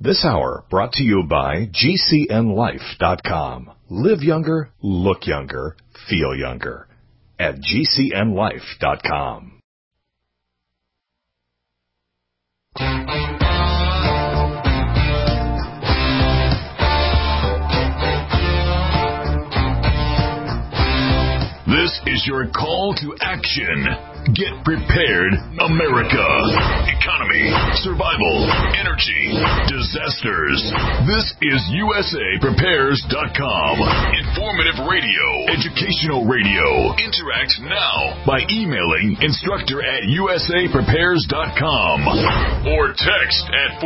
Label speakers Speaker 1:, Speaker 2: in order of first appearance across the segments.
Speaker 1: This hour brought to you by GCNLife.com. Live younger, look younger, feel younger at GCNLife.com. This is your call to action. Get prepared, America. Economy, survival, energy, disasters. This is USAPrepares.com. Informative radio, educational radio. Interact now by emailing instructor@USAPrepares.com or text at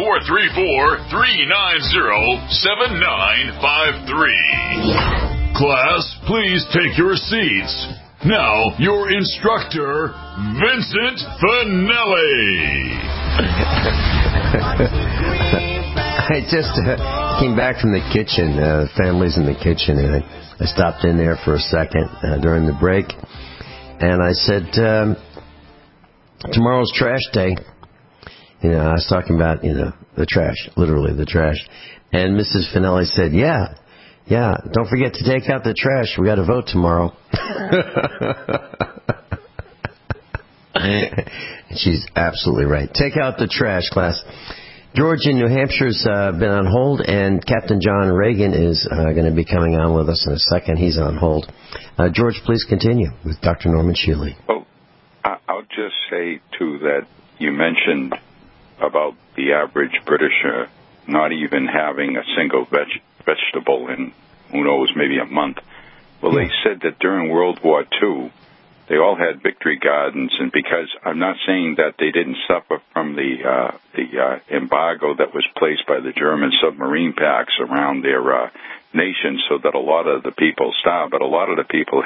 Speaker 1: 434-390-7953. Class, please take your seats. Now, your instructor, Vincent Finelli.
Speaker 2: I just came back from the kitchen. Family's in the kitchen, and I stopped in there for a second during the break. And I said, tomorrow's trash day. You know, I was talking about, the trash, literally the trash. And Mrs. Finelli said, yeah, don't forget to take out the trash. We got to vote tomorrow. She's absolutely right. Take out the trash, class. George in New Hampshire's been on hold, and Captain John Reagan is going to be coming on with us in a second. He's on hold. George, please continue with Dr. Norman Shealy.
Speaker 3: Well, I'll just say, too, that you mentioned about the average Britisher not even having a single vegetable in, who knows, maybe a month. Well, they said that during World War II, they all had victory gardens, and because I'm not saying that they didn't suffer from the embargo that was placed by the German submarine packs around their nation, so that a lot of the people starved, but a lot of the people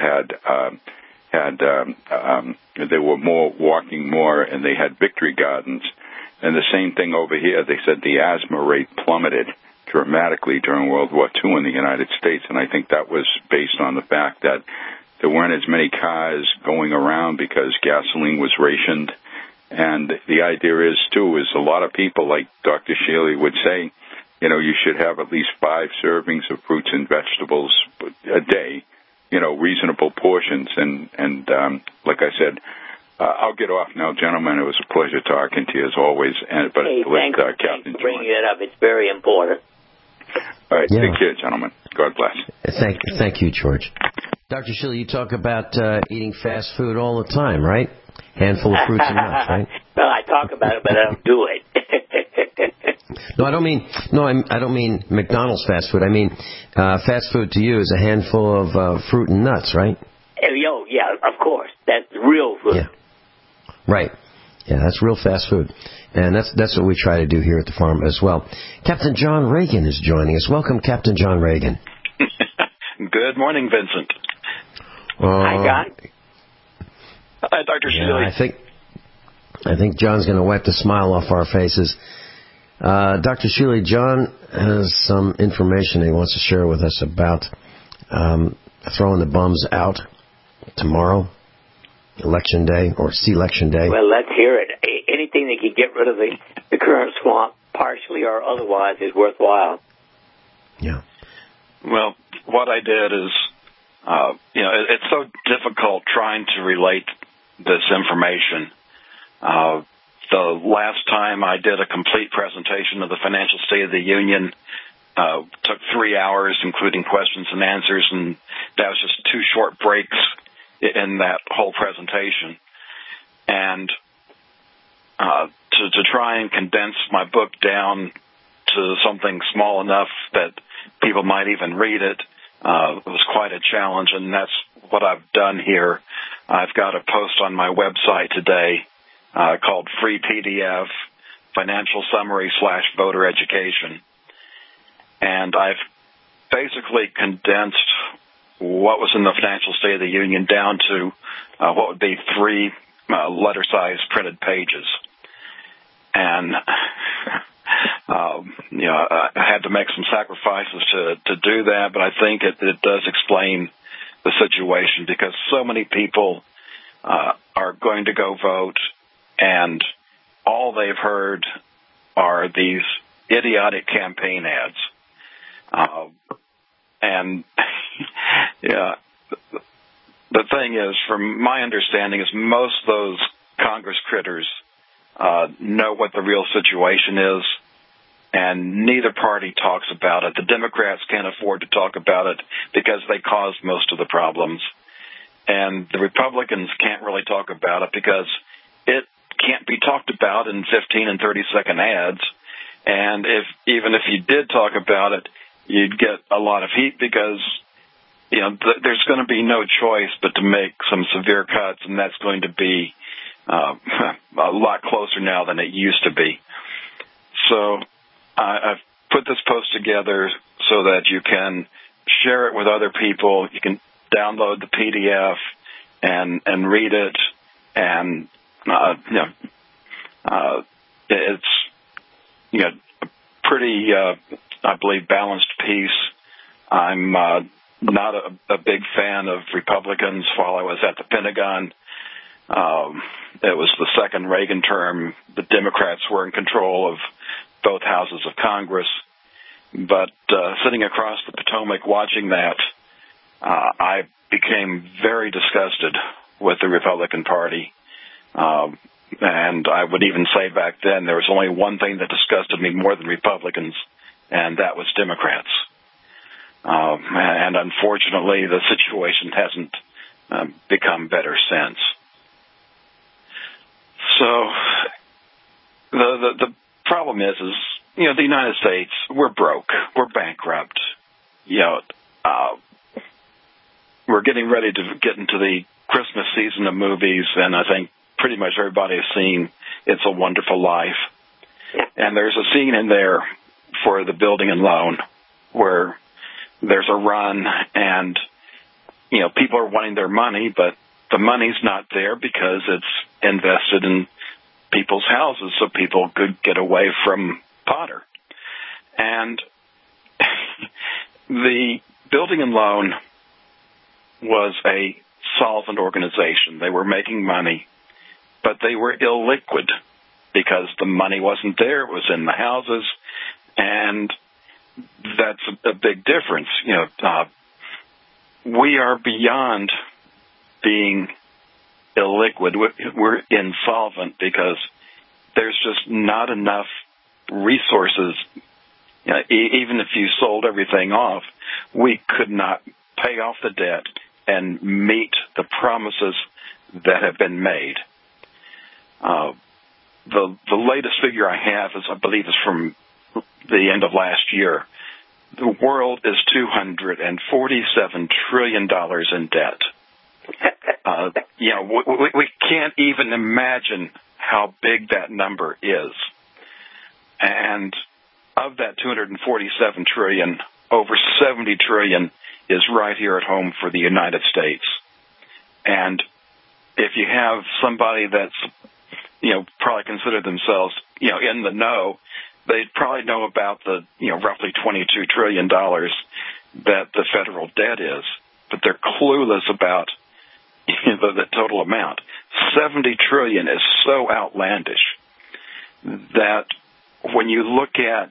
Speaker 3: they were walking more, and they had victory gardens. And the same thing over here, they said the asthma rate plummeted dramatically during World War II in the United States, and I think that was based on the fact that there weren't as many cars going around because gasoline was rationed. And the idea is, too, is a lot of people, like Dr. Shealy would say, you should have at least 5 servings of fruits and vegetables a day, reasonable portions. And like I said, I'll get off now, gentlemen. It was a pleasure talking to you, as always.
Speaker 4: Thanks for bringing it up. It's very important.
Speaker 3: All right, take care, gentlemen. God bless.
Speaker 2: Thank you, George. Dr. Shealy, you talk about eating fast food all the time, right? Handful of fruits and nuts, right?
Speaker 4: Well, I talk about it, but I don't do it.
Speaker 2: I don't mean McDonald's fast food. I mean fast food to you is a handful of fruit and nuts, right?
Speaker 4: Yeah, of course. That's real food.
Speaker 2: Yeah. Right. Yeah, that's real fast food. And that's what we try to do here at the farm as well. Captain John Reagan is joining us. Welcome, Captain John Reagan.
Speaker 5: Good morning, Vincent.
Speaker 4: Hi, John.
Speaker 5: Hi, Dr. Shealy.
Speaker 2: I think John's going to wipe the smile off our faces. Dr. Shealy, John has some information he wants to share with us about throwing the bums out tomorrow, Election Day, or Election Day.
Speaker 4: Well, let's hear it. Anything that can get rid of the current swamp, partially or otherwise, is worthwhile.
Speaker 2: Yeah.
Speaker 5: Well, what I did is, it's so difficult trying to relate this information. The last time I did a complete presentation of the Financial State of the Union took 3 hours, including questions and answers, and that was just 2 short breaks in that whole presentation. And to try and condense my book down to something small enough that people might even read it was quite a challenge, and that's what I've done here. I've got a post on my website today called Free PDF Financial Summary / Voter Education. And I've basically condensed what was in the Financial State of the Union down to what would be 3 letter-size printed pages. And I had to make some sacrifices to do that, but I think it does explain the situation, because so many people are going to go vote, and all they've heard are these idiotic campaign ads. And yeah, the thing is, from my understanding, is most of those Congress critters know what the real situation is, and neither party talks about it. The Democrats can't afford to talk about it because they caused most of the problems, and the Republicans can't really talk about it because it can't be talked about in 15 and 30-second ads. And even if you did talk about it, you'd get a lot of heat because, you know, there's going to be no choice but to make some severe cuts, and that's going to be a lot closer now than it used to be. So I've put this post together so that you can share it with other people. You can download the PDF and read it, and it's a pretty, I believe, balanced piece. I'm not a big fan of Republicans. While I was at the Pentagon, it was the second Reagan term. The Democrats were in control of both houses of Congress. But sitting across the Potomac watching that, I became very disgusted with the Republican Party. And I would even say back then there was only one thing that disgusted me more than Republicans, and that was Democrats. And unfortunately, the situation hasn't become better since. So the problem is, you know, the United States, we're broke. We're bankrupt. You know, we're getting ready to get into the Christmas season of movies, and I think pretty much everybody has seen It's a Wonderful Life. And there's a scene in there for the building and loan where there's a run and, you know, people are wanting their money, but the money's not there because it's invested in people's houses so people could get away from Potter. And the building and loan was a solvent organization. They were making money, but they were illiquid because the money wasn't there. It was in the houses, and that's a big difference. You know, we are beyond being illiquid. We're insolvent because there's just not enough resources. You know, even if you sold everything off, we could not pay off the debt and meet the promises that have been made. The latest figure I have is, I believe, is from the end of last year. The world is $247 trillion in debt. You know, we can't even imagine how big that number is. And of that 247 trillion, over 70 trillion is right here at home for the United States. And if you have somebody that's, you know, probably consider themselves, you know, in the know, they'd probably know about the, you know, roughly $22 trillion that the federal debt is, but they're clueless about, you know, the total amount. 70 trillion is so outlandish that when you look at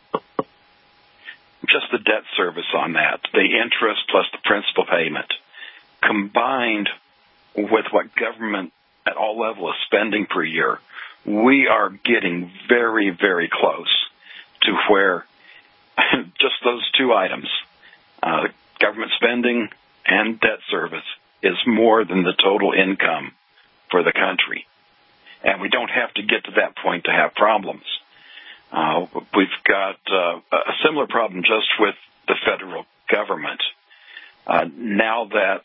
Speaker 5: just the debt service on that, the interest plus the principal payment, combined with what government at all levels is spending per year, we are getting very, very close to where just those two items, government spending and debt service, is more than the total income for the country. And we don't have to get to that point to have problems. We've got a similar problem just with the federal government. Now that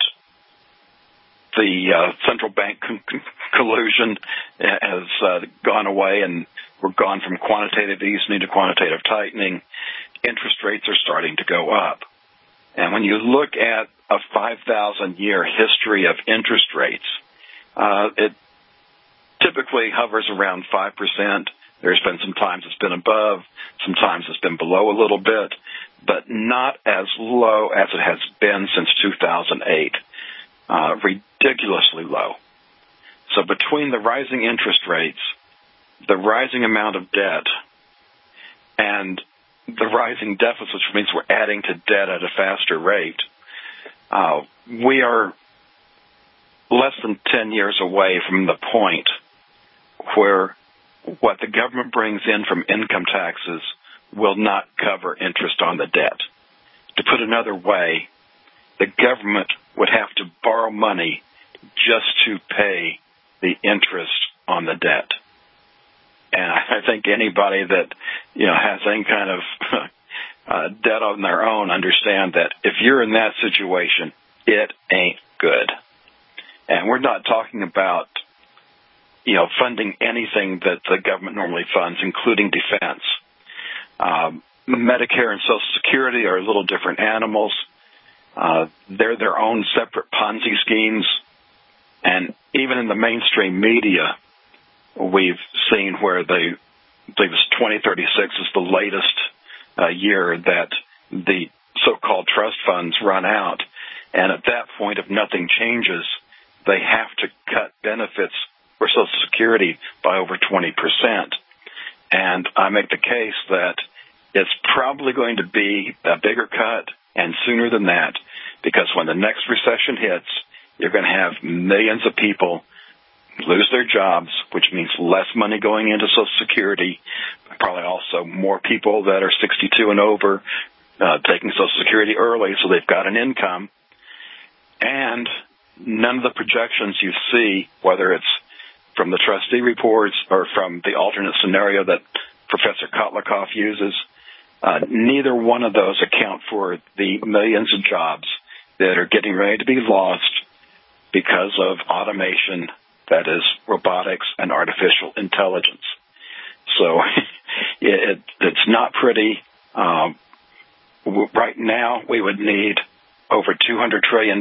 Speaker 5: the central bank collusion has gone away and we're gone from quantitative easing to quantitative tightening, interest rates are starting to go up. And when you look at a 5,000-year history of interest rates, it typically hovers around 5%. There's been some times it's been above, sometimes it's been below a little bit, but not as low as it has been since 2008. Ridiculously low. So between the rising interest rates, the rising amount of debt, and the rising deficits, which means we're adding to debt at a faster rate. We are less than 10 years away from the point where what the government brings in from income taxes will not cover interest on the debt. To put another way, the government would have to borrow money just to pay the interest on the debt. And I think anybody that, has any kind of debt on their own understand that if you're in that situation, it ain't good. And we're not talking about, funding anything that the government normally funds, including defense. Medicare and Social Security are a little different animals. They're their own separate Ponzi schemes. And even in the mainstream media, we've seen where I believe it's 2036 is the latest year that the so-called trust funds run out. And at that point, if nothing changes, they have to cut benefits for Social Security by over 20%. And I make the case that it's probably going to be a bigger cut and sooner than that, because when the next recession hits, you're going to have millions of people lose their jobs, which means less money going into Social Security, probably also more people that are 62 and over taking Social Security early so they've got an income. And none of the projections you see, whether it's from the trustee reports or from the alternate scenario that Professor Kotlikoff uses, neither one of those account for the millions of jobs that are getting ready to be lost because of automation, that is, robotics and artificial intelligence. So it's not pretty. Right now, we would need over $200 trillion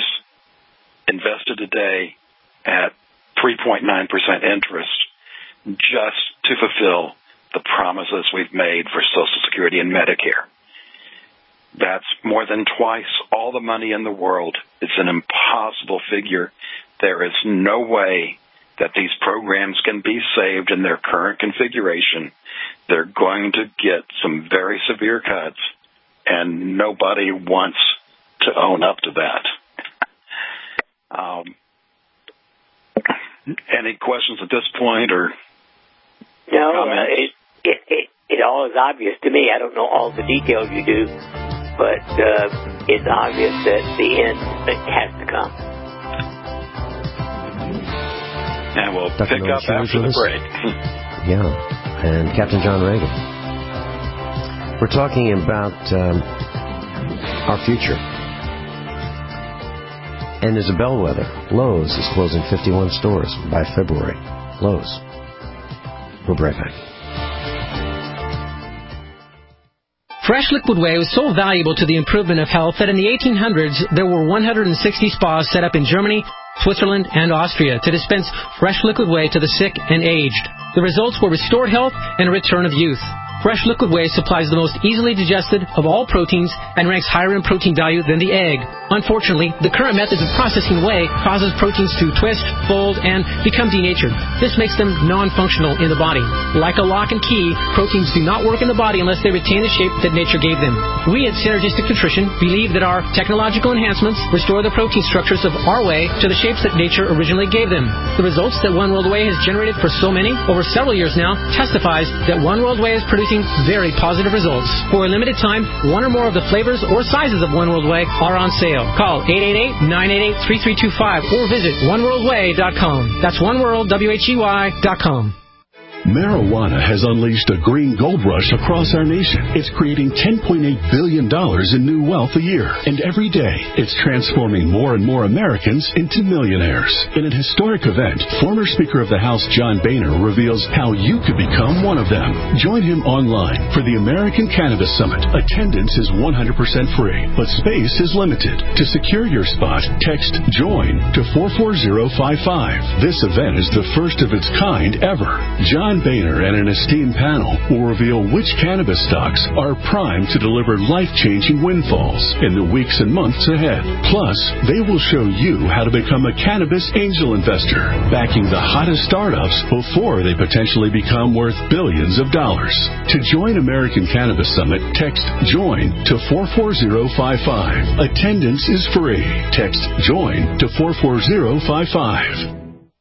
Speaker 5: invested today at 3.9% interest just to fulfill the promises we've made for Social Security and Medicare. That's more than twice all the money in the world. It's an impossible figure. There is no way that these programs can be saved in their current configuration. They're going to get some very severe cuts, and nobody wants to own up to that. Any questions at this point, or
Speaker 4: no?
Speaker 5: comments?
Speaker 4: It all is obvious to me. I don't know all the details you do, but it's obvious that the end has to come.
Speaker 5: And we'll
Speaker 2: Dr.
Speaker 5: pick up after the break.
Speaker 2: Yeah, and Captain John Reagan. We're talking about our future. And there's a bellwether. Lowe's is closing 51 stores by February. Lowe's. We'll be right back.
Speaker 6: Fresh Liquid Whey was so valuable to the improvement of health that in the 1800s there were 160 spas set up in Germany, Switzerland, and Austria to dispense fresh liquid whey to the sick and aged. The results were restored health and a return of youth. Fresh Liquid Whey supplies the most easily digested of all proteins and ranks higher in protein value than the egg. Unfortunately, the current methods of processing whey causes proteins to twist, fold, and become denatured. This makes them non-functional in the body. Like a lock and key, proteins do not work in the body unless they retain the shape that nature gave them. We at Synergistic Nutrition believe that our technological enhancements restore the protein structures of our whey to the shapes that nature originally gave them. The results that One World Whey has generated for so many, over several years now, testifies that One World Whey is producing very positive results. For a limited time, one or more of the flavors or sizes of One World Whey are on sale. Call 888-988-3325 or visit oneworldwhey.com. That's oneworldwhey.com.
Speaker 7: Marijuana has unleashed a green gold rush across our nation. It's creating $10.8 billion in new wealth a year. And every day, it's transforming more and more Americans into millionaires. In an historic event, former Speaker of the House John Boehner reveals how you could become one of them. Join him online for the American Cannabis Summit. Attendance is 100% free, but space is limited. To secure your spot, text JOIN to 44055. This event is the first of its kind ever. John John Boehner and an esteemed panel will reveal which cannabis stocks are primed to deliver life-changing windfalls in the weeks and months ahead. Plus, they will show you how to become a cannabis angel investor, backing the hottest startups before they potentially become worth billions of dollars. To join American Cannabis Summit, text JOIN to 44055. Attendance is free. Text JOIN to 44055.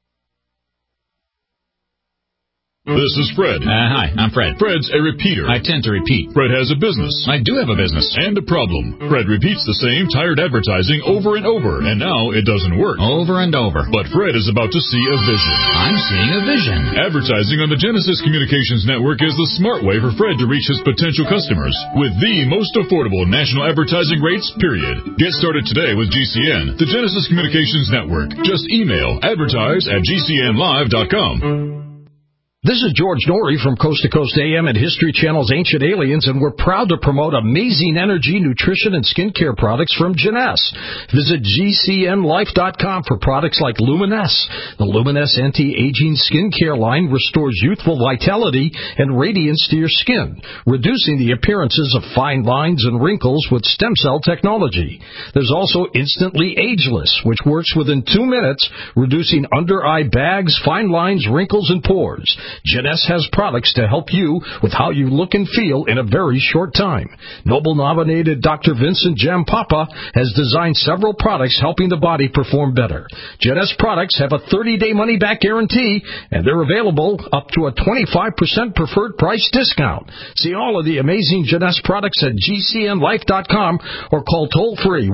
Speaker 8: This is Fred.
Speaker 9: Hi, I'm Fred.
Speaker 8: Fred's a repeater.
Speaker 9: I tend to repeat.
Speaker 8: Fred has a business.
Speaker 9: I do have a business.
Speaker 8: And a problem. Fred repeats the same tired advertising over and over, and now it doesn't work.
Speaker 9: Over and over.
Speaker 8: But Fred is about to see a vision.
Speaker 9: I'm seeing a vision.
Speaker 8: Advertising on the Genesis Communications Network is the smart way for Fred to reach his potential customers with the most affordable national advertising rates, period. Get started today with GCN, the Genesis Communications Network. Just email advertise@gcnlive.com.
Speaker 10: This is George Norrie from Coast to Coast AM and History Channel's Ancient Aliens, and we're proud to promote amazing energy, nutrition, and skincare products from Jeunesse. Visit GCNlife.com for products like Luminesse. The Luminesse anti-aging skincare line restores youthful vitality and radiance to your skin, reducing the appearances of fine lines and wrinkles with stem cell technology. There's also Instantly Ageless, which works within 2 minutes, reducing under-eye bags, fine lines, wrinkles, and pores. Jeunesse has products to help you with how you look and feel in a very short time. Nobel-nominated Dr. Vincent Jampapa has designed several products helping the body perform better. Jeunesse products have a 30-day money-back guarantee, and they're available up to a 25% preferred price discount. See all of the amazing Jeunesse products at GCNlife.com or call toll-free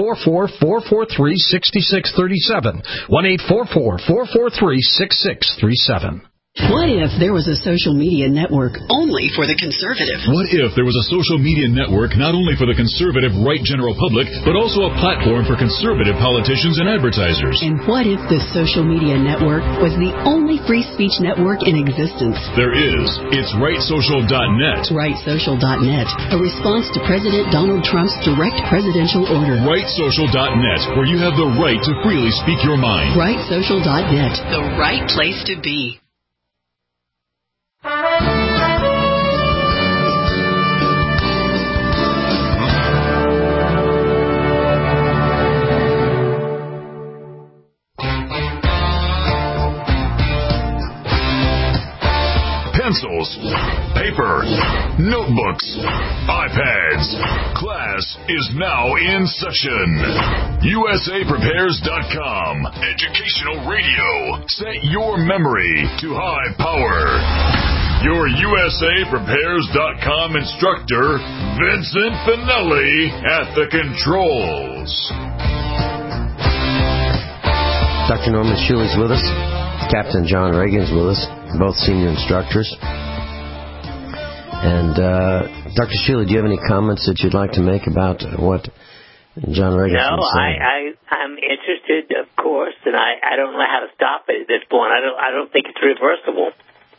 Speaker 10: 1-844-443-6637, 1-844-443-6637.
Speaker 11: What if there was a social media network only for the conservative?
Speaker 8: What if there was a social media network not only for the conservative right general public, but also a platform for conservative politicians and advertisers?
Speaker 11: And what if the social media network was the only free speech network in existence?
Speaker 8: There is. It's RightSocial.net.
Speaker 11: RightSocial.net, a response to President Donald Trump's direct presidential order.
Speaker 8: RightSocial.net, where you have the right to freely speak your mind.
Speaker 11: RightSocial.net, the right place to be.
Speaker 1: Pencils, paper, notebooks, iPads. Class is now in session. USAPrepares.com. Educational radio. Set your memory to high power. Your USAPrepares.com instructor, Vincent Finelli, at the controls.
Speaker 2: Dr. Norman Schule's with us. Captain John Reagan's with us, both senior instructors. And Dr. Schule, do you have any comments that you'd like to make about what John Reagan was saying?
Speaker 4: No, I'm interested, of course, and I don't know how to stop it at this point. I don't think it's reversible.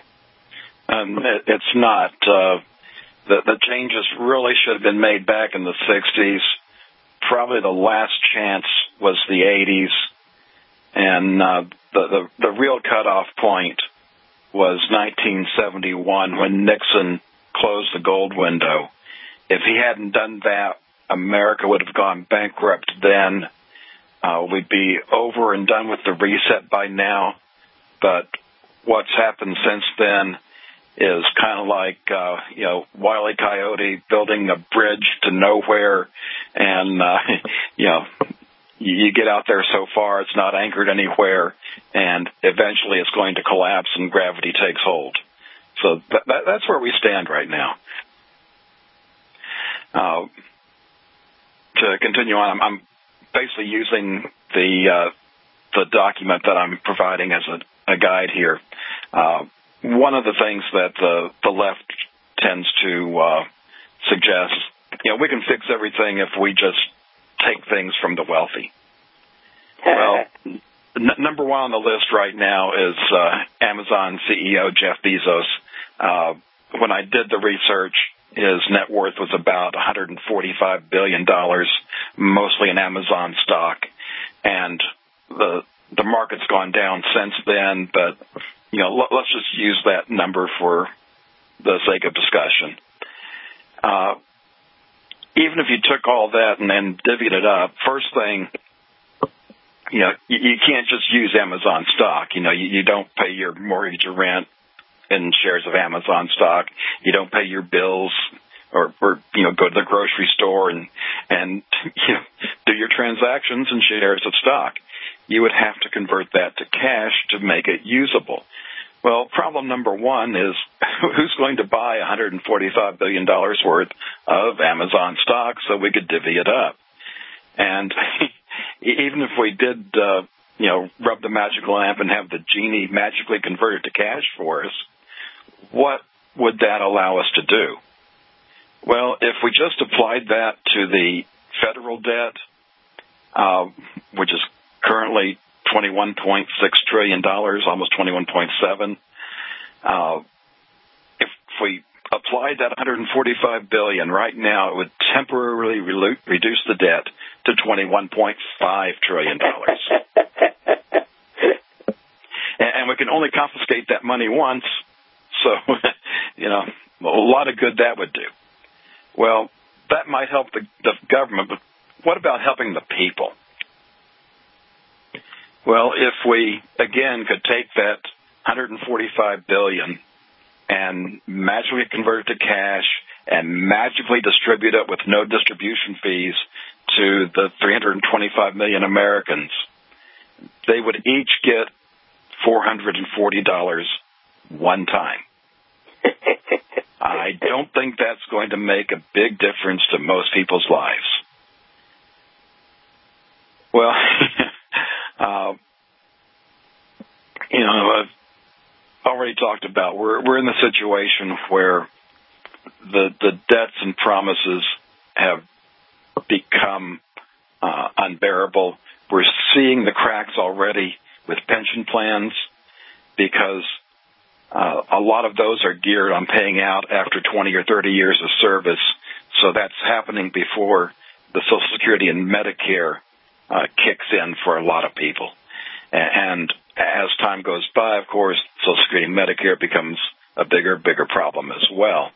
Speaker 5: It's not. The changes really should have been made back in the 60s. Probably the last chance was the 80s. And the real cutoff point was 1971 when Nixon closed the gold window. If he hadn't done that, America would have gone bankrupt then. We'd be over and done with the reset by now. But what's happened since then is kind of like, Wile E. Coyote building a bridge to nowhere. And, you get out there so far, it's not anchored anywhere, and eventually it's going to collapse and gravity takes hold. So that's where we stand right now. To continue on, I'm basically using the document that I'm providing as a guide here. One of the things that the left tends to suggest, we can fix everything if we just take things from the wealthy. Well, number one on the list right now is Amazon CEO Jeff Bezos. When I did the research, his net worth was about $145 billion, mostly in Amazon stock. And the market's gone down since then, but let's just use that number for the sake of discussion. Even if you took all that and then divvied it up, first thing, you can't just use Amazon stock. You don't pay your mortgage or rent in shares of Amazon stock. You don't pay your bills or go to the grocery store and do your transactions in shares of stock. You would have to convert that to cash to make it usable. Well, problem number one is who's going to buy $145 billion worth of Amazon stock so we could divvy it up? And even if we did, rub the magic lamp and have the genie magically convert it to cash for us, what would that allow us to do? Well, if we just applied that to the federal debt, which is currently $21.6 trillion, almost $21.7. If we applied that $145 billion right now, it would temporarily reduce the debt to $21.5 trillion. And we can only confiscate that money once, so, a lot of good that would do. Well, that might help the government, but what about helping the people? Well, if we, again, could take that $145 billion and magically convert it to cash and magically distribute it with no distribution fees to the 325 million Americans, they would each get $440 one time. I don't think that's going to make a big difference to most people's lives. Well, I've already talked about we're in the situation where the debts and promises have become unbearable. We're seeing the cracks already with pension plans because a lot of those are geared on paying out after 20 or 30 years of service. So that's happening before the Social Security and Medicare kicks in for a lot of people. And as time goes by, of course, Social Security and Medicare becomes a bigger problem as well.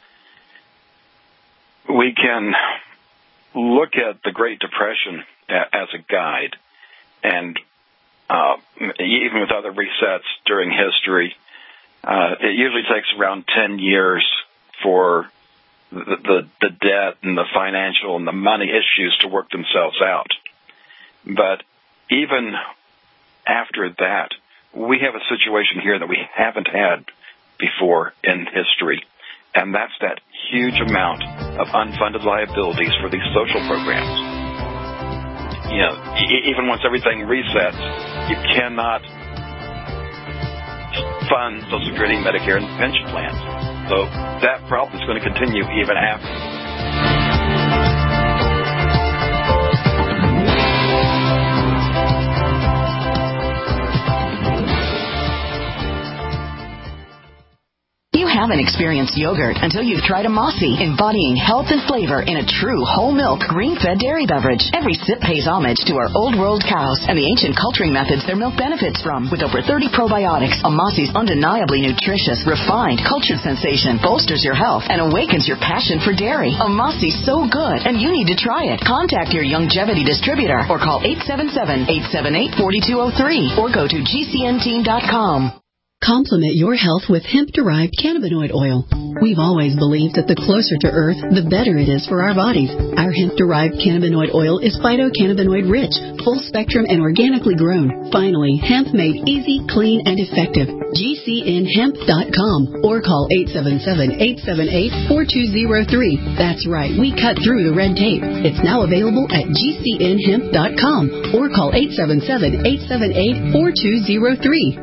Speaker 5: We can look at the Great Depression as a guide, and even with other resets during history, it usually takes around 10 years for the debt and the financial and the money issues to work themselves out. But even after that, we have a situation here that we haven't had before in history, and that's that huge amount of unfunded liabilities for these social programs. Even once everything resets, you cannot fund Social Security, Medicare, and pension plans. So that problem is going to continue even after.
Speaker 12: Haven't experienced yogurt until you've tried a Mossy, embodying health and flavor in a true whole milk, grain-fed dairy beverage. Every sip pays homage to our old world cows and the ancient culturing methods their milk benefits from. With over 30 probiotics, a Mossy's undeniably nutritious, refined, cultured sensation bolsters your health and awakens your passion for dairy. A Mossy's so good, and you need to try it. Contact your Youngevity distributor or call 877-878-4203 or go to gcnteam.com.
Speaker 11: Complement your health with hemp-derived cannabinoid oil. We've always believed that the closer to Earth, the better it is for our bodies. Our hemp-derived cannabinoid oil is phytocannabinoid-rich, full-spectrum, and organically grown. Finally, hemp made easy, clean, and effective. GCNhemp.com or call 877-878-4203. That's right, we cut through the red tape. It's now available at GCNhemp.com or call 877-878-4203.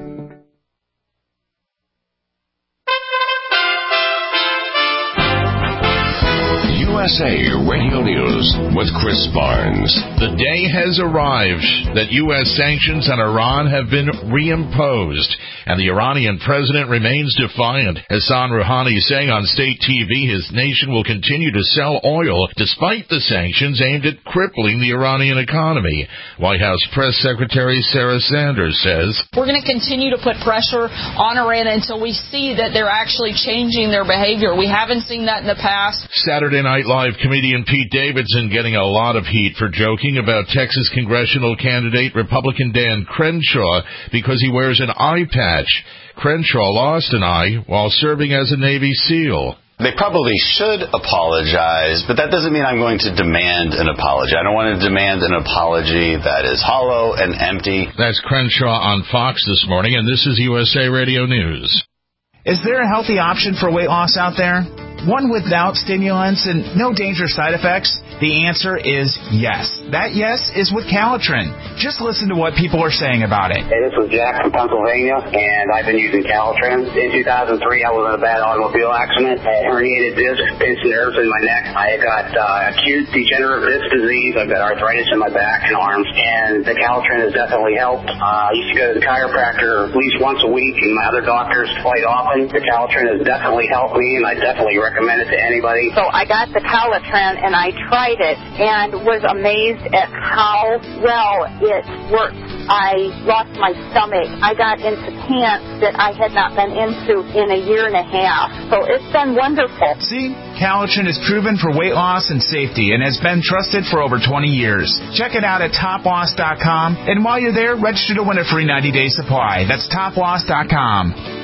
Speaker 13: USA Radio News with Chris Barnes.
Speaker 14: The day has arrived that U.S. sanctions on Iran have been reimposed, and the Iranian president remains defiant. Hassan Rouhani saying on state TV his nation will continue to sell oil despite the sanctions aimed at crippling the Iranian economy. White House Press Secretary Sarah Sanders says,
Speaker 15: "We're going to continue to put pressure on Iran until we see that they're actually changing their behavior. We haven't seen that in the past."
Speaker 14: Saturday Night Live comedian Pete Davidson getting a lot of heat for joking about Texas congressional candidate Republican Dan Crenshaw because he wears an eye patch. Crenshaw lost an eye while serving as a Navy SEAL.
Speaker 16: They probably should apologize, but that doesn't mean I'm going to demand an apology. I don't want to demand an apology that is hollow and empty.
Speaker 14: That's Crenshaw on Fox this morning, and this is USA Radio News.
Speaker 17: Is there a healthy option for weight loss out there? One without stimulants and no dangerous side effects? The answer is yes. That yes is with Calitrin. Just listen to what people are saying about it.
Speaker 18: Hey, this was Jack from Pennsylvania, and I've been using Calitrin. In 2003, I was in a bad automobile accident. I had herniated disc, pinched nerves in my neck. I got acute degenerative disc disease. I've got arthritis in my back and arms, and the Calitrin has definitely helped. I used to go to the chiropractor at least once a week, and my other doctors quite often. The Calitrin has definitely helped me, and I definitely recommend it to anybody.
Speaker 19: So I got the Calitrin, and I tried it and was amazed at how well it worked. I lost my stomach. I got into pants that I had not been into in a year and a half. So it's been wonderful.
Speaker 17: See, Calitrin is proven for weight loss and safety and has been trusted for over 20 years. Check it out at toploss.com, and while you're there, register to win a free 90-day supply. That's toploss.com.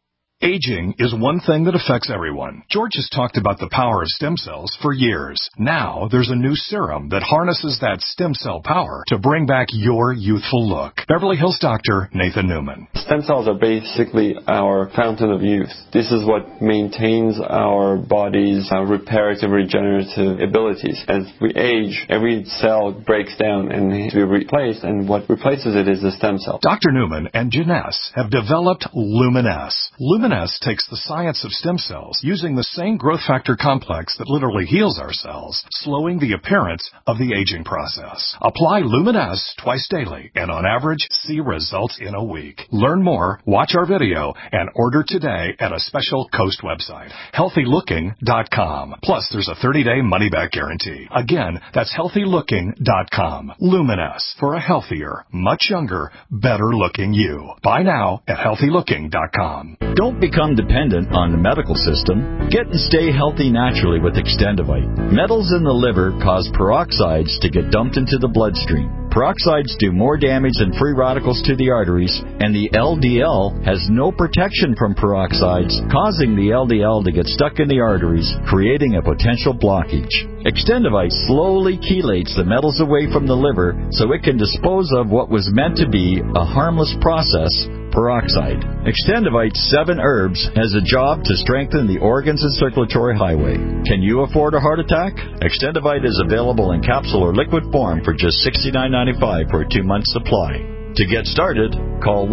Speaker 1: Aging is one thing that affects everyone. George has talked about the power of stem cells for years. Now, there's a new serum that harnesses that stem cell power to bring back your youthful look. Beverly Hills doctor Nathan Newman.
Speaker 20: Stem cells are basically our fountain of youth. This is what maintains our body's reparative, regenerative abilities. As we age, every cell breaks down and needs to be replaced, and what replaces it is the stem cell.
Speaker 1: Dr. Newman and Janess have developed Luminesce. Luminesce takes the science of stem cells using the same growth factor complex that literally heals our cells, slowing the appearance of the aging process. Apply Luminesce twice daily and on average see results in a week. Learn more, watch our video, and order today at a special Coast website, healthylooking.com. Plus, there's a 30-day money-back guarantee. Again, that's healthylooking.com. Luminesce for a healthier, much younger, better-looking you. Buy now at healthylooking.com.
Speaker 21: Don't become dependent on the medical system. Get and stay healthy naturally with Extendivite. Metals in the liver cause peroxides to get dumped into the bloodstream. Peroxides do more damage than free radicals to the arteries, and the LDL has no protection from peroxides, causing the LDL to get stuck in the arteries, creating a potential blockage. Extendivite slowly chelates the metals away from the liver so it can dispose of what was meant to be a harmless process, peroxide. Extendivite 7 herbs has a job to strengthen the organs and circulatory highway. Can you afford a heart attack? Extendivite is available in capsule or liquid form for just $69.95 for a 2-month supply. To get started, call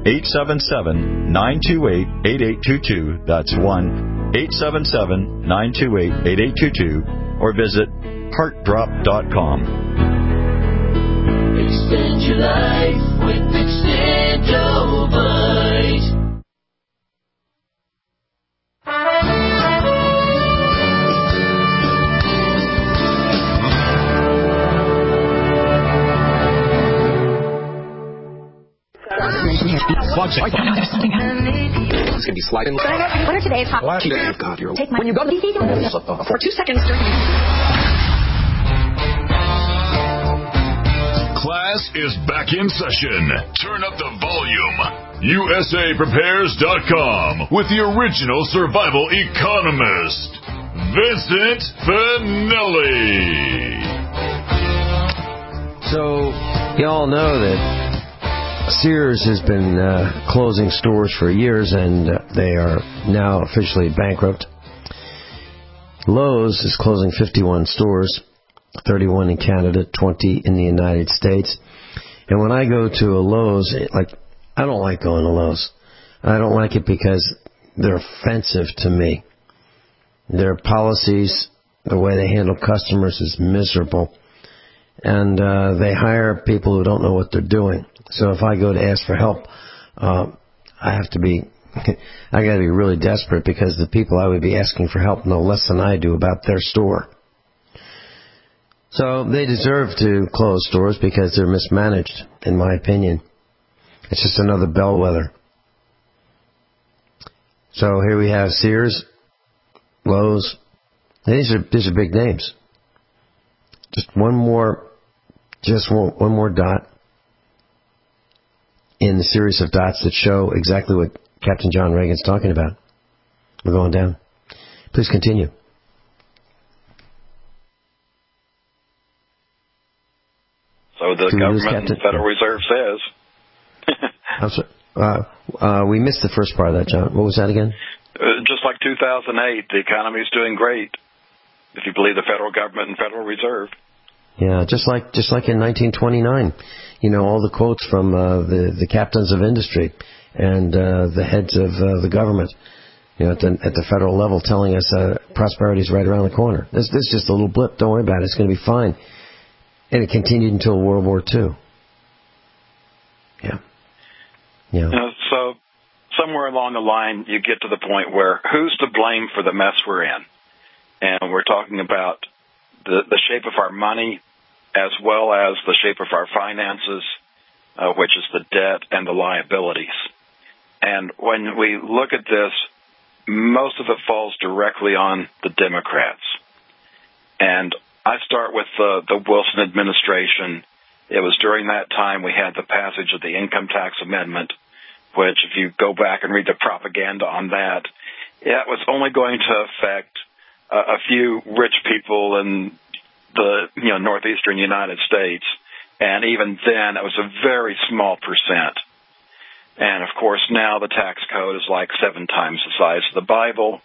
Speaker 21: 1-877-928-8822. That's 1-877-928-8822. Or visit heartdrop.com.
Speaker 22: Extend your life with Extendovite.
Speaker 23: It's gonna be sliding.
Speaker 24: What are today's hot?
Speaker 23: God, you're
Speaker 24: Take my. When you go to for 2 seconds.
Speaker 8: Class is back in session. Turn up the volume. USAPrepares.com with the original survival economist, Vincent Finelli.
Speaker 2: So, y'all know that Sears has been closing stores for years, and they are now officially bankrupt. Lowe's is closing 51 stores, 31 in Canada, 20 in the United States. And when I go to a Lowe's, I don't like going to Lowe's. I don't like it because they're offensive to me. Their policies, The way they handle customers is miserable. And they hire people who don't know what they're doing. So if I go to ask for help, I have to be, I got to be really desperate because the people I would be asking for help know less than I do about their store. So they deserve to close stores because they're mismanaged, in my opinion. It's just another bellwether. So here we have Sears, Lowe's. These are big names. Just one more dot in the series of dots that show exactly what Captain John Reagan's talking about. We're going down. Please continue.
Speaker 5: So the government and Federal Reserve says.
Speaker 2: I'm sorry. We missed the first part of that, John. What was that again?
Speaker 5: Just like 2008, the economy is doing great, if you believe the federal government and Federal Reserve.
Speaker 2: Yeah, just like in 1929, all the quotes from the captains of industry and the heads of the government, at the federal level, telling us prosperity is right around the corner. This is just a little blip. Don't worry about it. It's going to be fine. And it continued until World War II. Yeah.
Speaker 5: So somewhere along the line, you get to the point where who's to blame for the mess we're in? And we're talking about the shape of our money as well as the shape of our finances, which is the debt and the liabilities. And when we look at this, most of it falls directly on the Democrats. And I start with the Wilson administration. It was during that time we had the passage of the income tax amendment, which if you go back and read the propaganda on that, it was only going to affect a few rich people in the northeastern United States, and even then it was a very small percent. And of course now the tax code is like 7 times the size of the Bible,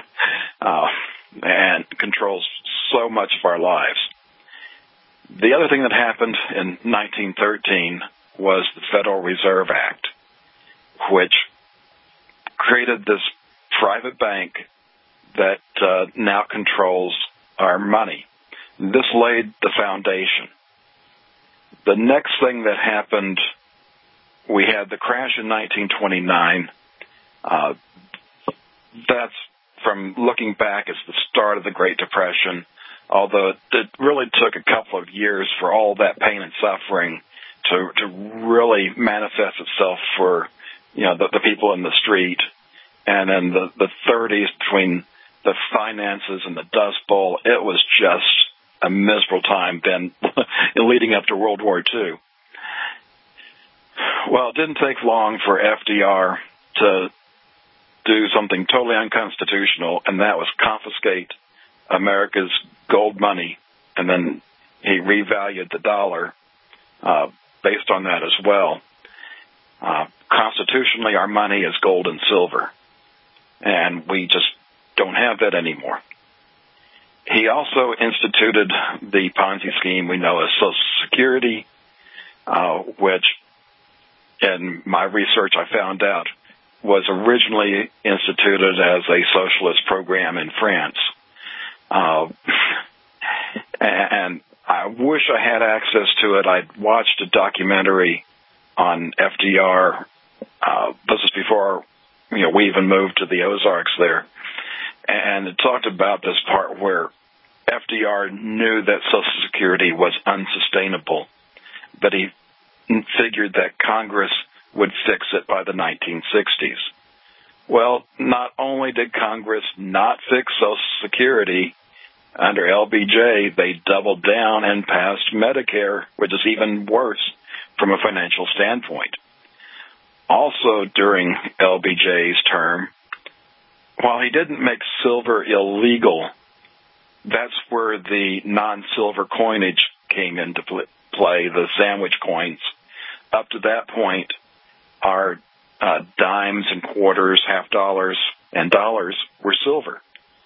Speaker 5: and controls so much of our lives. The other thing that happened in 1913 was the Federal Reserve Act, which created this private bank that now controls our money. This laid the foundation. The next thing that happened, we had the crash in 1929. That's, from looking back, it's the start of the Great Depression, although it really took a couple of years for all that pain and suffering to really manifest itself for the people in the street. And in the 30s, between the finances and the Dust Bowl, it was just a miserable time then leading up to World War II. Well, it didn't take long for FDR to do something totally unconstitutional, and that was confiscate America's gold money, and then he revalued the dollar based on that as well. Constitutionally, our money is gold and silver, and we just don't have that anymore. He also instituted the Ponzi scheme we know as Social Security, which in my research I found out was originally instituted as a socialist program in France. And I wish I had access to it. I'd watched a documentary on FDR. This is before we even moved to the Ozarks there. And it talked about this part where FDR knew that Social Security was unsustainable, but he figured that Congress would fix it by the 1960s. Well, not only did Congress not fix Social Security, under LBJ, they doubled down and passed Medicare, which is even worse from a financial standpoint. Also, during LBJ's term, while he didn't make silver illegal, that's where the non-silver coinage came into play, the sandwich coins. Up to that point, our dimes and quarters, half dollars, and dollars were silver.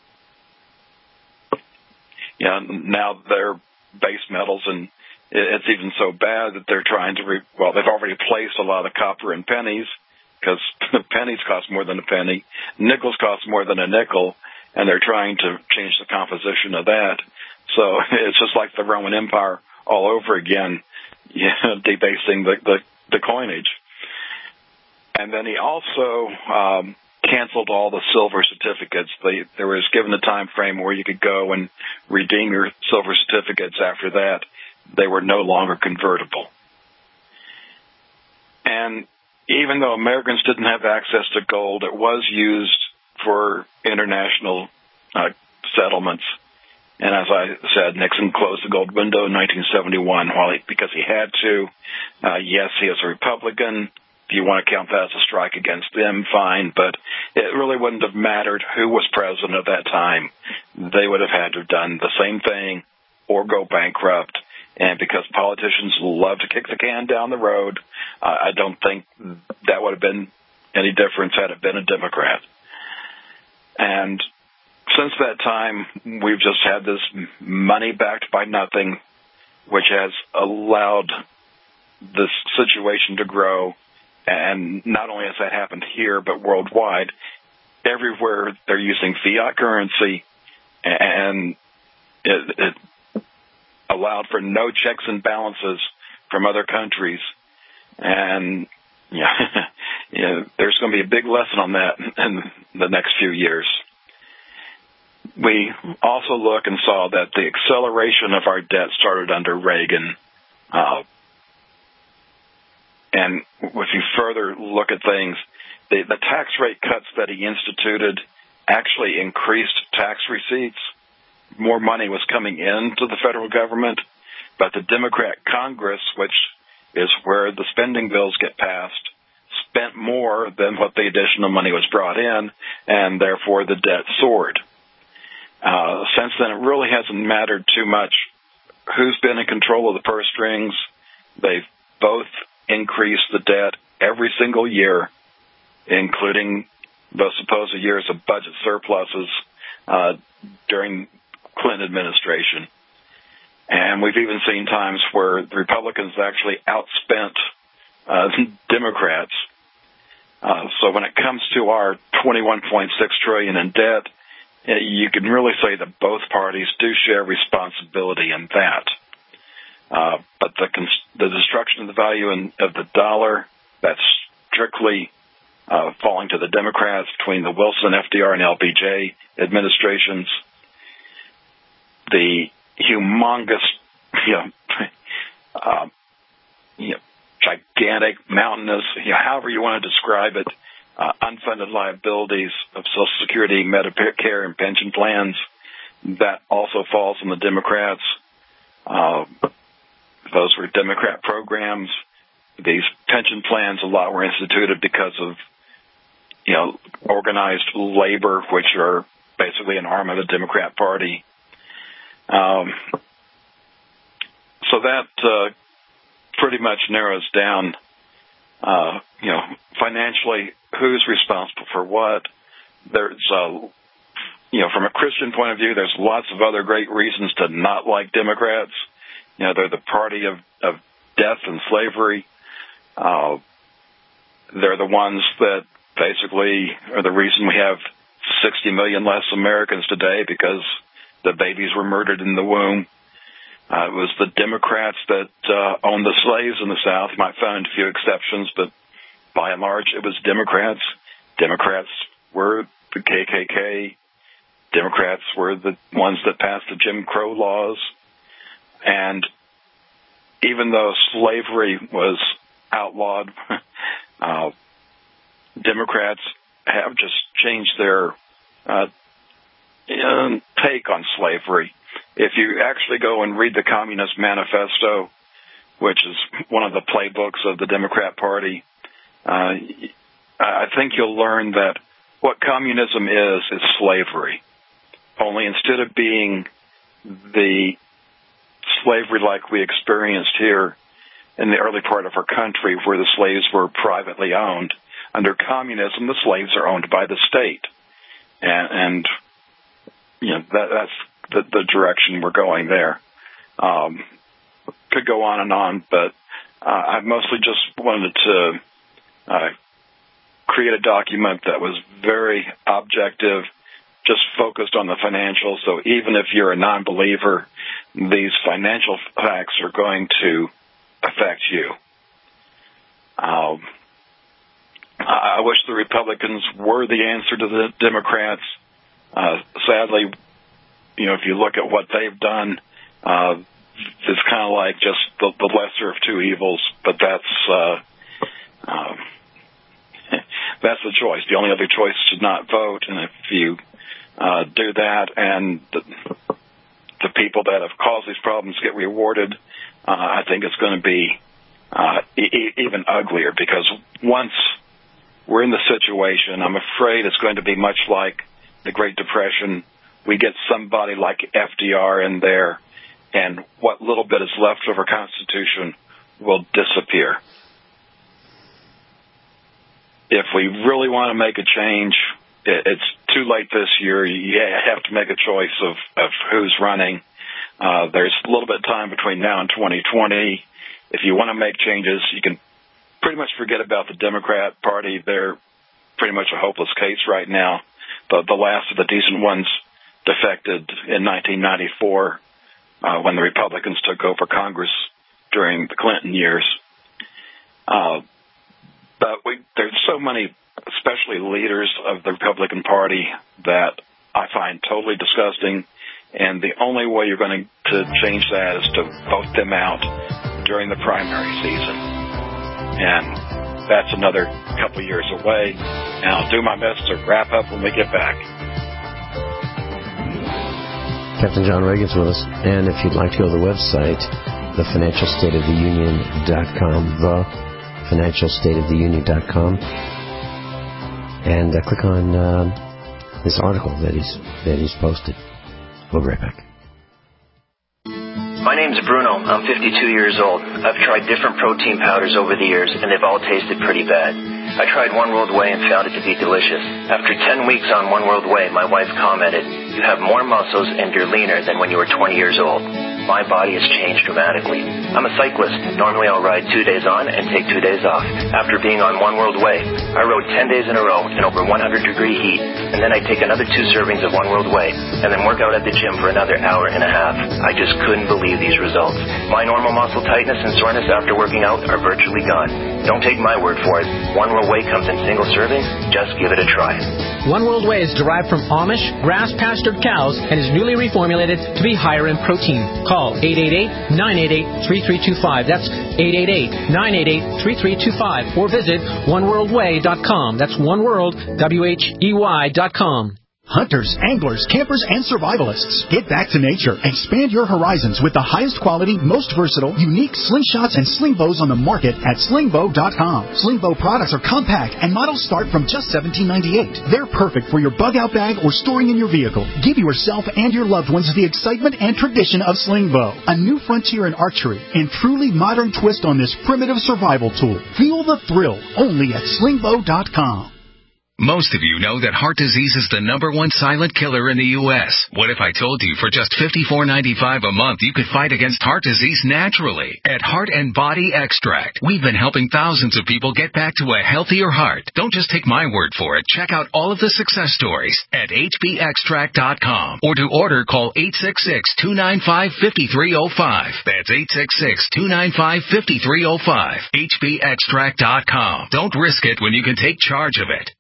Speaker 5: Now they're base metals, and it's even so bad that they're trying to they've already replaced a lot of the copper in pennies, because pennies cost more than a penny, nickels cost more than a nickel, and they're trying to change the composition of that. So it's just like the Roman Empire all over again, debasing the coinage. And then he also canceled all the silver certificates. There was given a time frame where you could go and redeem your silver certificates. After that, they were no longer convertible. And even though Americans didn't have access to gold, it was used for international settlements. And as I said, Nixon closed the gold window in 1971 because he had to. Yes, he is a Republican. If you want to count that as a strike against them, fine. But it really wouldn't have mattered who was president at that time. They would have had to have done the same thing or go bankrupt. And because politicians love to kick the can down the road, I don't think that would have been any difference had it been a Democrat. And since that time, we've just had this money backed by nothing, which has allowed this situation to grow. And not only has that happened here, but worldwide, everywhere they're using fiat currency, and it allowed for no checks and balances from other countries. And there's going to be a big lesson on that in the next few years. We also look and saw that the acceleration of our debt started under Reagan. And if you further look at things, the tax rate cuts that he instituted actually increased tax receipts. More money was coming into the federal government, but the Democrat Congress, which is where the spending bills get passed, spent more than what the additional money was brought in, and therefore the debt soared. Since then, it really hasn't mattered too much who's been in control of the purse strings. They've both increased the debt every single year, including the supposed years of budget surpluses during Clinton administration. And we've even seen times where the Republicans actually outspent Democrats. So when it comes to our $21.6 trillion in debt, you can really say that both parties do share responsibility in that. But the destruction of the value of the dollar, that's strictly falling to the Democrats between the Wilson, FDR, and LBJ administrations. The humongous, gigantic, mountainous, however you want to describe it, unfunded liabilities of Social Security, Medicare, and pension plans, that also falls on the Democrats. Those were Democrat programs. These pension plans, a lot were instituted because of, organized labor, which are basically an arm of the Democrat Party. So that pretty much narrows down, financially, who's responsible for what. There's, from a Christian point of view, there's lots of other great reasons to not like Democrats. They're the party of death and slavery. They're the ones that basically are the reason we have 60 million less Americans today, because the babies were murdered in the womb. It was the Democrats that owned the slaves in the South. You might find a few exceptions, but by and large, it was Democrats. Democrats were the KKK. Democrats were the ones that passed the Jim Crow laws. And even though slavery was outlawed, Democrats have just changed their take on slavery. If you actually go and read the Communist Manifesto, which is one of the playbooks of the Democrat Party, I think you'll learn that what communism is slavery. Only instead of being the slavery like we experienced here in the early part of our country, where the slaves were privately owned, under communism, the slaves are owned by the state. And that's the direction we're going there. Could go on, but I mostly just wanted to create a document that was very objective, just focused on the financials. So even if you're a non-believer, these financial facts are going to affect you. I wish the Republicans were the answer to the Democrats. Sadly, if you look at what they've done, it's kind of like just the lesser of two evils. But that's the choice. The only other choice is to not vote. And if you do that, and the people that have caused these problems get rewarded, I think it's going to be even uglier, because once we're in the situation, I'm afraid it's going to be much like the Great Depression. We get somebody like FDR in there, and what little bit is left of our Constitution will disappear. If we really want to make a change, it's too late this year. You have to make a choice of who's running. There's a little bit of time between now and 2020. If you want to make changes, you can pretty much forget about the Democrat Party. They're pretty much a hopeless case right now. The last of the decent ones defected in 1994 when the Republicans took over Congress during the Clinton years. But there's so many, especially leaders of the Republican Party, that I find totally disgusting. And the only way you're going to change that is to vote them out during the primary season. And that's another couple years away. And I'll do my best to wrap up when we get back.
Speaker 2: Captain John Reagan's with us. And if you'd like to go to the website, thefinancialstateoftheunion.com, thefinancialstateoftheunion.com, and click on this article that he's posted. We'll be right back.
Speaker 3: My name's Bruno. I'm 52 years old. I've tried different protein powders over the years, and they've all tasted pretty bad. I tried One World Whey and found it to be delicious. After 10 weeks on One World Whey, my wife commented, "You have more muscles and you're leaner than when you were 20 years old." My body has changed dramatically. I'm a cyclist. Normally I'll ride 2 days on and take 2 days off. After being on One World Whey, I rode 10 days in a row in over 100-degree heat, and then I take another 2 servings of One World Whey, and then work out at the gym for another hour and a half. I just couldn't believe these results. My normal muscle tightness and soreness after working out are virtually gone. Don't take my word for it. One World Whey comes in single servings. Just give it a try.
Speaker 6: One World Whey is derived from Amish, grass-pastured cows and is newly reformulated to be higher in protein. Call 888-988-3325. That's 888-988-3325. Or visit oneworldway.com. That's oneworld.com.
Speaker 7: Hunters, anglers, campers, and survivalists. Get back to nature. Expand your horizons with the highest quality, most versatile, unique slingshots and sling bows on the market at slingbow.com. Sling bow products are compact and models start from just $17.98. They're perfect for your bug-out bag or storing in your vehicle. Give yourself and your loved ones the excitement and tradition of sling bow, a new frontier in archery and truly modern twist on this primitive survival tool. Feel the thrill only at slingbow.com.
Speaker 9: Most of you know that heart disease is the #1 silent killer in the U.S. What if I told you for just $54.95 a month you could fight against heart disease naturally? At Heart and Body Extract, we've been helping thousands of people get back to a healthier heart. Don't just take my word for it. Check out all of the success stories at hbextract.com. Or to order, call 866-295-5305. That's 866-295-5305. hbextract.com. Don't risk it when you can take charge of it.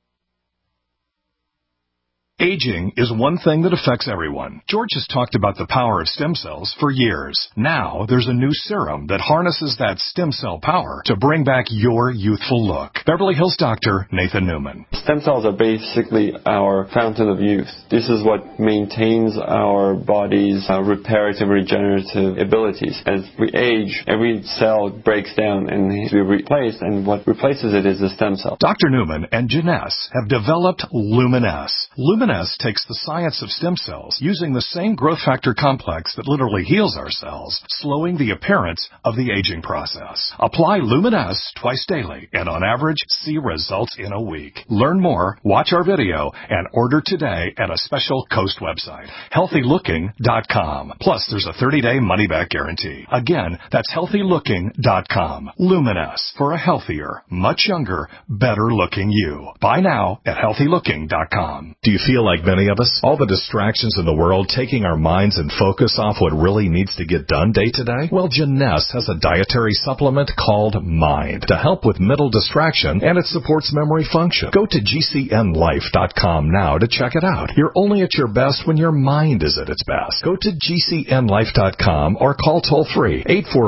Speaker 1: Aging is one thing that affects everyone. George has talked about the power of stem cells for years. Now there's a new serum that harnesses that stem cell power to bring back your youthful look. Beverly Hills doctor Nathan Newman.
Speaker 20: Stem cells are basically our fountain of youth. This is what maintains our body's reparative regenerative abilities. As we age, every cell breaks down and needs to be replaced, and what replaces it is the stem cell.
Speaker 1: Dr. Newman and Janess have developed Luminesce. Luminesce takes the science of stem cells using the same growth factor complex that literally heals our cells, slowing the appearance of the aging process. Apply Luminesce twice daily and on average see results in a week. Learn more, watch our video, and order today at a special Coast website, healthylooking.com. Plus there's a 30-day money-back guarantee. Again, that's healthylooking.com. Luminesce for a healthier, much younger, better-looking you. Buy now at healthylooking.com.
Speaker 25: Do you feel
Speaker 1: feel like many of us, all the distractions in the world taking our minds and focus off what really needs to get done day to day? Well, Jeunesse has a dietary supplement called Mind to help with mental distraction, and it supports memory function. Go to GCNlife.com now to check it out. You're only at your best when your mind is at its best. Go to GCNlife.com or call toll-free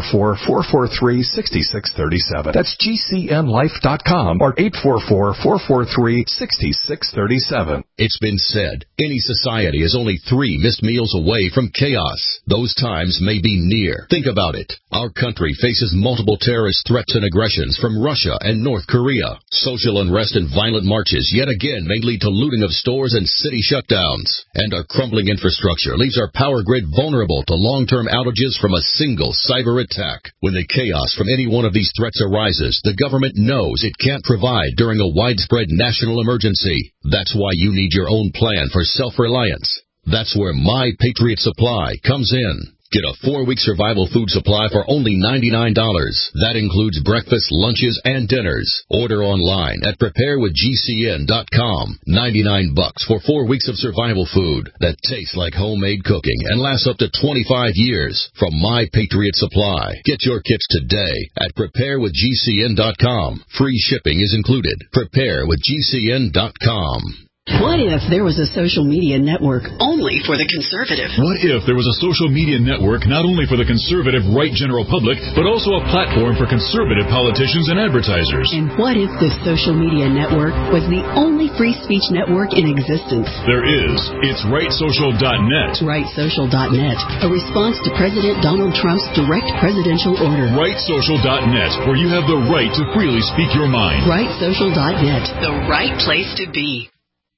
Speaker 1: 844-443-6637. That's GCNlife.com or 844-443-6637.
Speaker 4: It's been said, any society is only 3 missed meals away from chaos. Those times may be near. Think about it. Our country faces multiple terrorist threats and aggressions from Russia and North Korea. Social unrest and violent marches yet again may lead to looting of stores and city shutdowns. And our crumbling infrastructure leaves our power grid vulnerable to long-term outages from a single cyber attack. When the chaos from any one of these threats arises, the government knows it can't provide during a widespread national emergency. That's why you need your own plan for self-reliance. That's where My Patriot Supply comes in. Get a 4-week survival food supply for only $99. That includes breakfast, lunches, and dinners. Order online at preparewithgcn.com. $99 for 4 weeks of survival food that tastes like homemade cooking and lasts up to 25 years from My Patriot Supply. Get your kits today at preparewithgcn.com. Free shipping is included. Preparewithgcn.com.
Speaker 10: What if there was a social media network only for the conservative?
Speaker 8: What if there was a social media network not only for the conservative right general public, but also a platform for conservative politicians and advertisers?
Speaker 10: And what if this social media network was the only free speech network in existence?
Speaker 8: There is. It's RightSocial.net.
Speaker 10: RightSocial.net, a response to President Donald Trump's direct presidential order.
Speaker 8: RightSocial.net, where you have the right to freely speak your mind.
Speaker 10: RightSocial.net, the right place to be.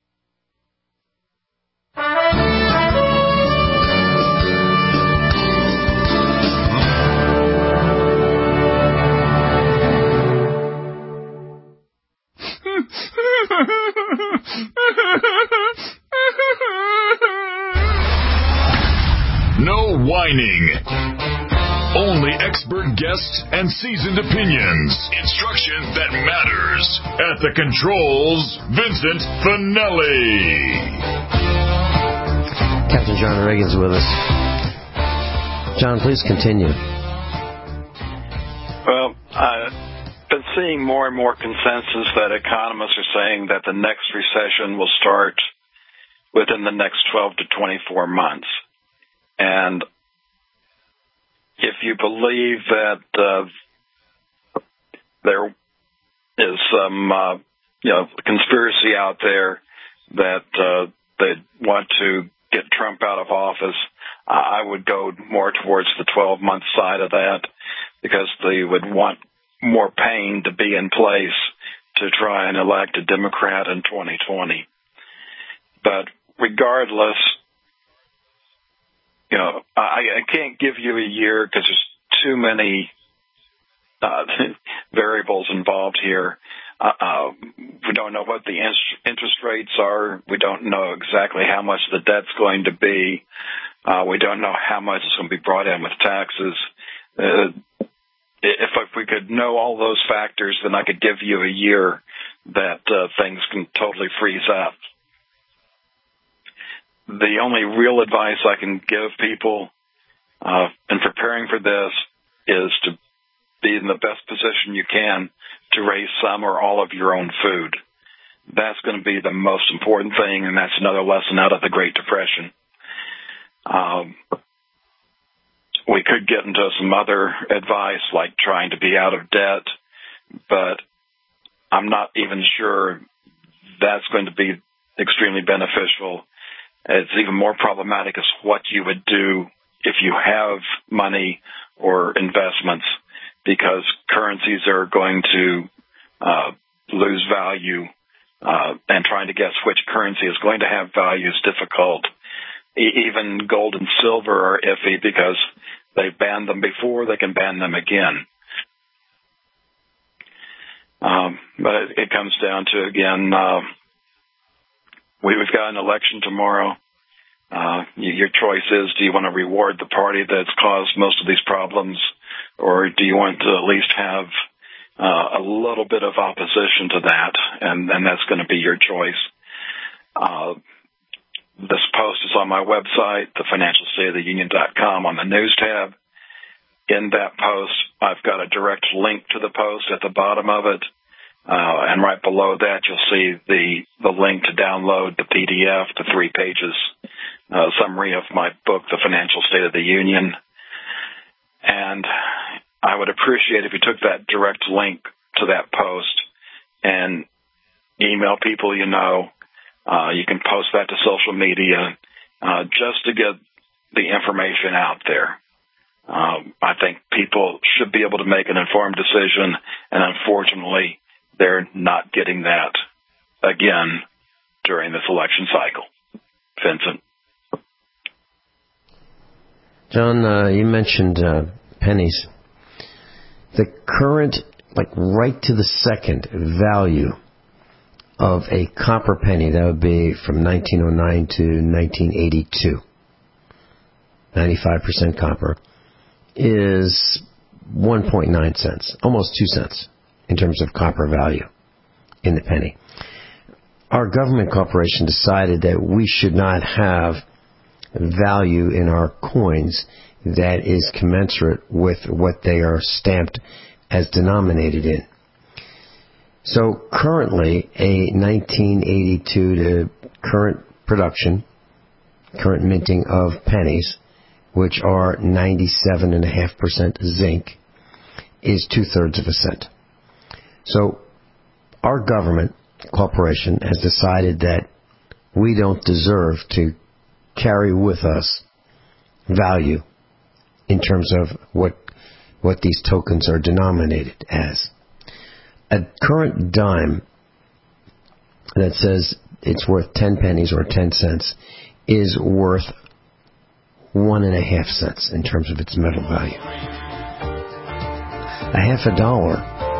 Speaker 8: No whining. Only expert guests and seasoned opinions. Instruction that matters. At the controls, Vincent Finelli.
Speaker 2: Captain John Reagan's with us. John, please continue.
Speaker 5: Well, I've been seeing more and more consensus that economists are saying that the next recession will start within the next 12 to 24 months. And if you believe that there is some conspiracy out there that they want to get Trump out of office, I would go more towards the 12-month side of that, because they would want more pain to be in place to try and elect a Democrat in 2020. But regardless, I can't give you a year because there's too many variables involved here. We don't know what the interest rates are. We don't know exactly how much the debt's going to be. We don't know how much is going to be brought in with taxes. If we could know all those factors, then I could give you a year that things can totally freeze up. The only real advice I can give people in preparing for this is to be in the best position you can to raise some or all of your own food. That's going to be the most important thing, and that's another lesson out of the Great Depression. We could get into some other advice, like trying to be out of debt, but I'm not even sure that's going to be extremely beneficial. It's even more problematic is what you would do if you have money or investments, because currencies are going to lose value, and trying to guess which currency is going to have value is difficult. Even gold and silver are iffy because they banned them before, they can ban them again. But it comes down to, again, we've got an election tomorrow. Your choice is, do you want to reward the party that's caused most of these problems, or do you want to at least have a little bit of opposition to that, and that's going to be your choice. This post is on my website, thefinancialstateoftheunion.com, on the news tab. In that post, I've got a direct link to the post at the bottom of it. And right below that, you'll see the link to download the PDF, the 3 pages summary of my book, The Financial State of the Union. And I would appreciate if you took that direct link to that post and email people you know. You can post that to social media just to get the information out there. I think people should be able to make an informed decision, and unfortunately, they're not getting that again during this election cycle. Vincent.
Speaker 2: John, you mentioned pennies. The current, right to the second, value of a copper penny, that would be from 1909 to 1982, 95% copper, is 1.9 cents, almost 2 cents in terms of copper value in the penny. Our government corporation decided that we should not have value in our coins that is commensurate with what they are stamped as denominated in. So currently, a 1982 to current production, current minting of pennies, which are 97.5% zinc, is 2/3 of a cent. So our government corporation has decided that we don't deserve to carry with us value in terms of what these tokens are denominated as. A current dime that says it's worth 10 pennies or 10 cents is worth 1.5 cents in terms of its metal value. A half a dollar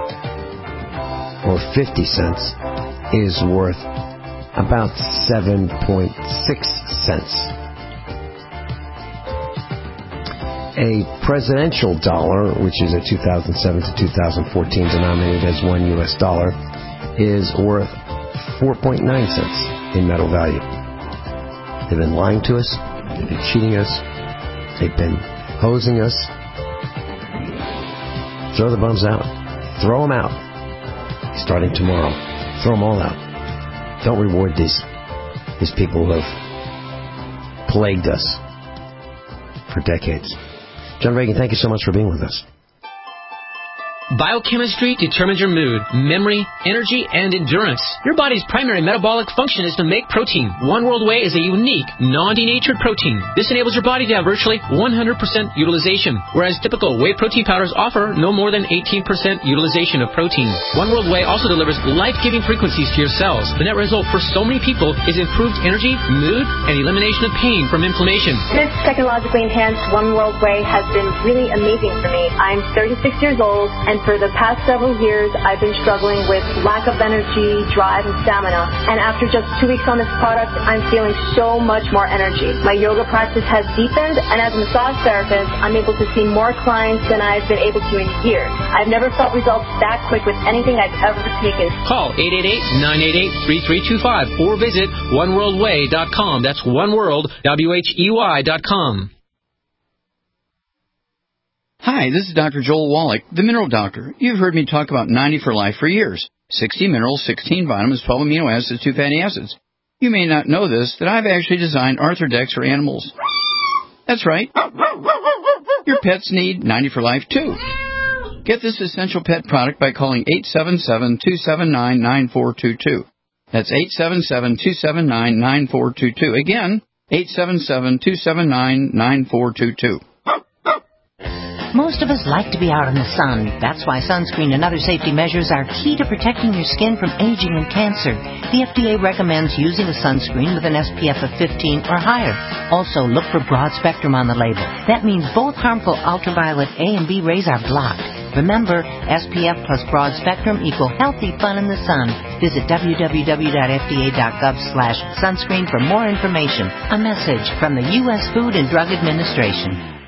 Speaker 2: or 50 cents is worth about 7.6 cents. A presidential dollar, which is a 2007 to 2014 denominated as $1, is worth 4.9 cents in metal value. They've been lying to us. They've been cheating us. They've been hosing us. Throw the bums out. Throw them out. Starting tomorrow. Throw them all out. Don't reward these people who have plagued us for decades. John Reagan, thank you so much for being with us.
Speaker 6: Biochemistry determines your mood, memory, energy, and endurance. Your body's primary metabolic function is to make protein. One World Whey is a unique, non-denatured protein. This enables your body to have virtually 100% utilization, whereas typical whey protein powders offer no more than 18% utilization of protein. One World Whey also delivers life-giving frequencies to your cells. The net result for so many people is improved energy, mood, and elimination of pain from inflammation.
Speaker 11: This technologically enhanced One World Whey has been really amazing for me. I'm 36 years old, and for the past several years, I've been struggling with lack of energy, drive, and stamina. And after just 2 weeks on this product, I'm feeling so much more energy. My yoga practice has deepened, and as a massage therapist, I'm able to see more clients than I've been able to in years. I've never felt results that quick with anything I've ever taken.
Speaker 6: Call 888-988-3325 or visit oneworldwhey.com. That's oneworld.com.
Speaker 12: Hi, this is Dr. Joel Wallach, the Mineral Doctor. You've heard me talk about 90 for Life for years. 60 minerals, 16 vitamins, 12 amino acids, 2 fatty acids. You may not know this, that I've actually designed Arthrodex for animals. That's right. Your pets need 90 for Life, too. Get this essential pet product by calling 877-279-9422. That's 877-279-9422. Again, 877-279-9422.
Speaker 13: Most of us like to be out in the sun. That's why sunscreen and other safety measures are key to protecting your skin from aging and cancer. The FDA recommends using a sunscreen with an SPF of 15 or higher. Also, look for broad spectrum on the label. That means both harmful ultraviolet A and B rays are blocked. Remember, SPF plus broad spectrum equal healthy fun in the sun. Visit www.fda.gov/sunscreen for more information. A message from the U.S. Food and Drug Administration.